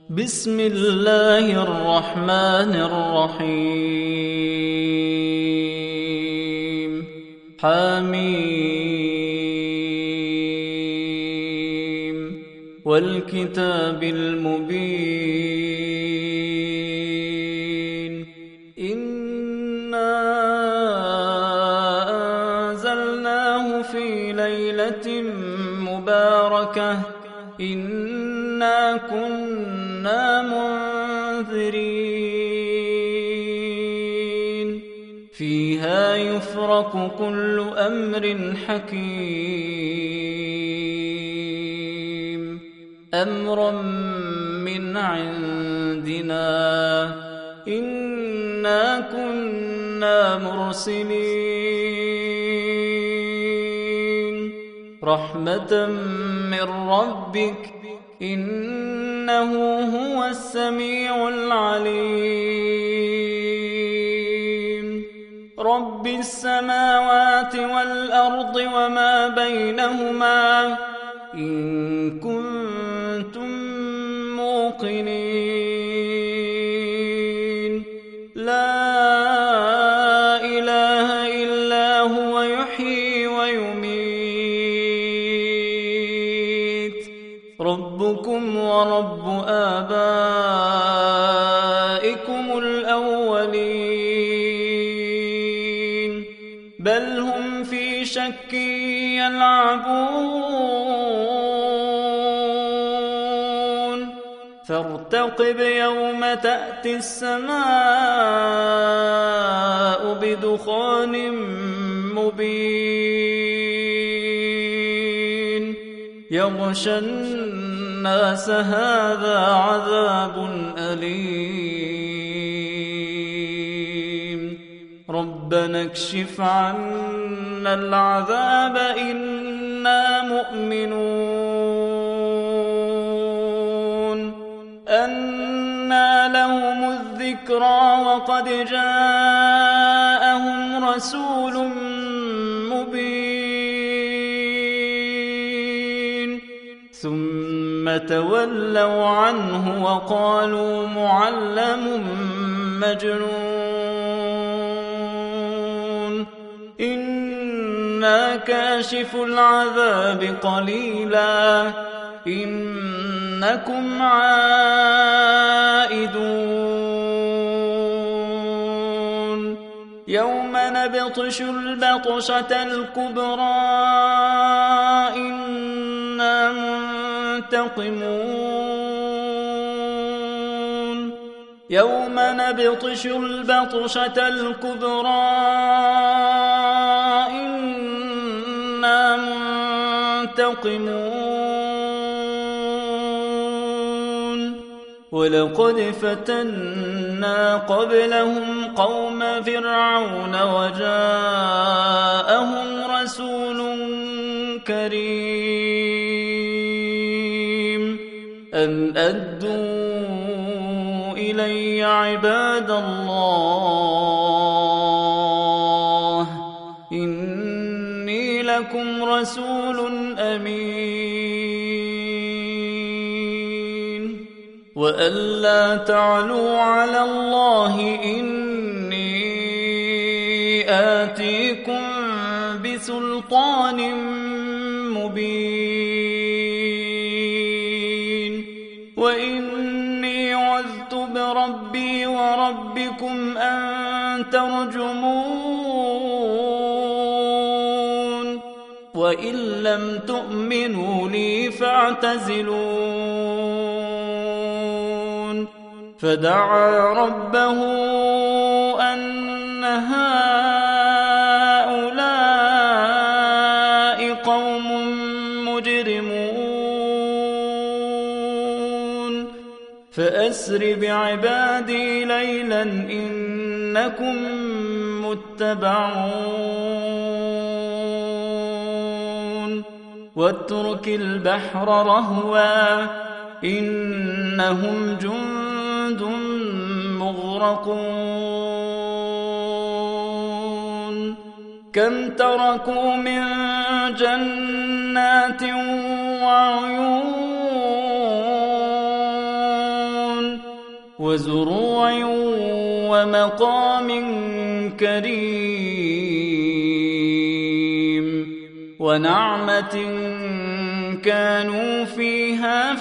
بسم الله الرحمن الرحيم. حميم والكتاب المبين. إنا أنزلناه في ليلة مباركة إنا كنا منذرين فيها يفرق كل أمر حكيم أمرا من عندنا إنا كنا مرسلين رحمة من ربك إنه هو السميع العليم رب السماوات والأرض وما بينهما إن كنتم موقنين لا إله إلا هو يحيي ويميت ربكم ورب آبائكم الأولين بل هم في شك يلعبون فارتقب يوم تأتي السماء بدخان مبين يغشى الناس هذا عذاب أليم ربنا اكشف عنا العذاب إنا مؤمنون أنى لهم الذكرى وقد جاءهم رسول مبين ثم تولوا عنه وقالوا معلم مجنون إنا كاشف العذاب قليلا إنكم عائدون يوم نبطش البطشة الكبرى إنا منتقمون يوم نبطش البطشة الكبرى إنا منتقمون ولقد فتنا قبلهم قوم فرعون وجاءهم رسول كريم أن أدوا إلي عباد الله إني لكم رسول أمين وألا تعلوا على الله إني آتيكم بسلطان مبين وإني عذت بربي وربكم أن ترجمون وإن لم تؤمنوا لي فاعتزلون فدعا ربه أن هؤلاء قوم مجرمون فأسر بعبادي ليلا إنكم متبعون واترك البحر رهوا إنهم جند مغرقون كم تركوا من جنات وعيون وزروع ومقام كريم ونعمة كانوا فيها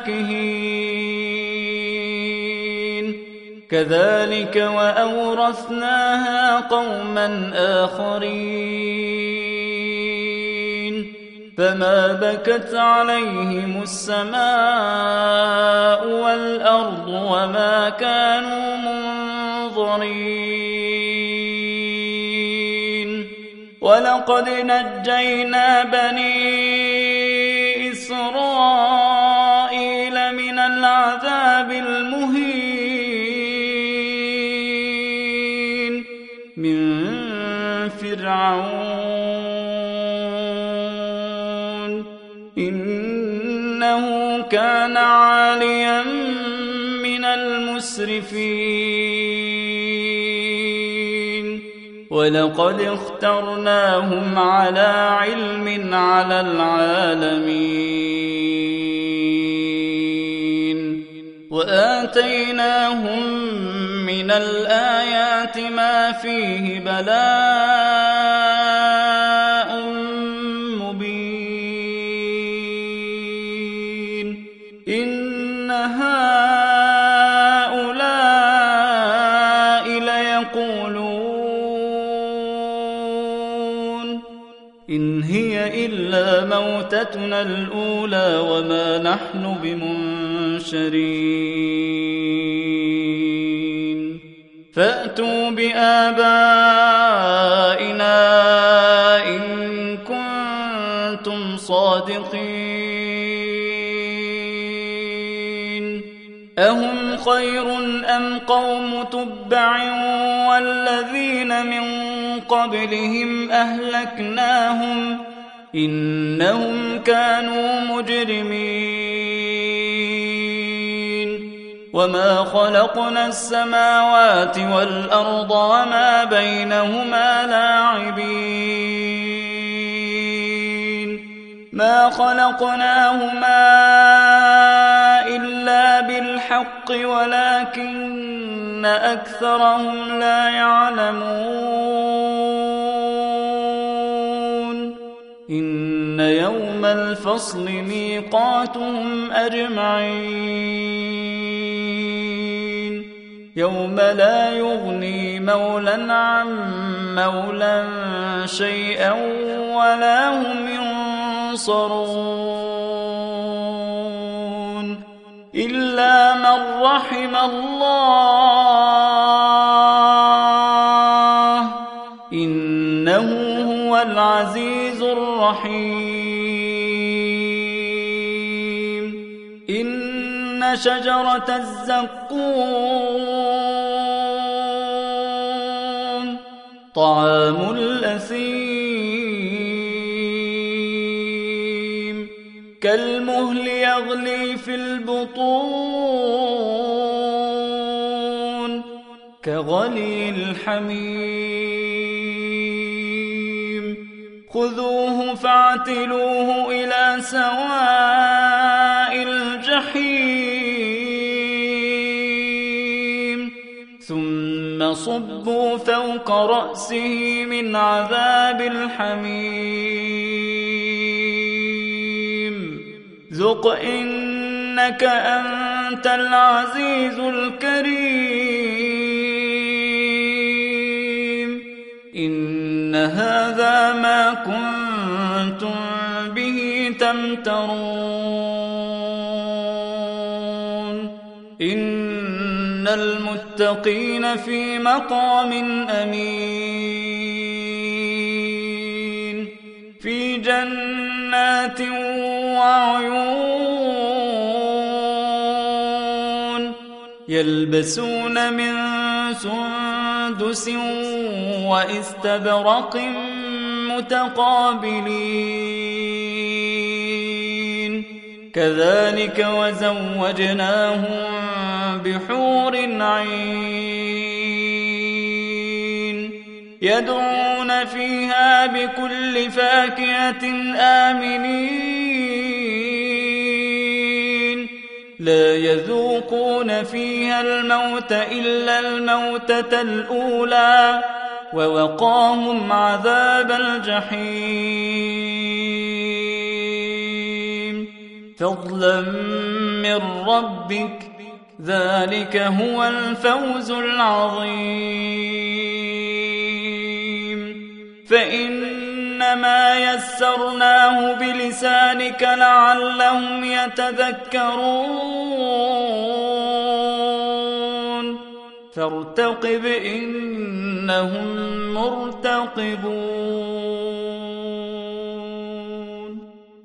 فاكهين كذلك وأورثناها قوما آخرين فما بكت عليهم السماء والأرض وما كانوا منظرين ولقد نجينا بني إسرائيل من العذاب المهين من فرعون إنه كان عاليا من المسرفين ولقد اخترناهم على علم على العالمين وآتيناهم من الآيات ما فيه بلاء مبين إن هؤلاء ليقولون إن هي إلا موتتنا الأولى وما نحن بمنشرين فأتوا بآبائنا إن كنتم صادقين أهم خير أم قوم تبع والذين من قبلهم أهلكناهم إنهم كانوا مجرمين وما خلقنا السماوات والأرض وما بينهما لاعبين ما خلقناهما إلا بالحق ولكن أكثرهم لا يعلمون إن يوم الفصل ميقاتهم أجمعين يوم لا يغني مولى عن مولى شيئا ولا هم ينصرون إلا من رحم الله إنه هو العزيز الرحيم إن شجرة الزقوم طعام الأثيم كالمهل يغلي في البطون كغلي الحميم خذوه فاعتلوه إلى سواء الجحيم ثم صبوا فوق رأسه من عذاب الحميم ذق إنك أنت العزيز الكريم إن هذا ما كنتم به تمترون إن المتقين في مقام أمين في جنات وعيون يلبسون من سندس واستبرق متقابلين كذلك وزوجناهم بحور عين يدعون فيها بكل فاكهة آمنين لا يذوقون فيها الموت إلا الموتة الأولى ووقاهم عذاب الجحيم فضلا من ربك ذلك هو الفوز العظيم فإنما يسرناه بلسانك لعلهم يتذكرون فارتقب إنهم مرتقبون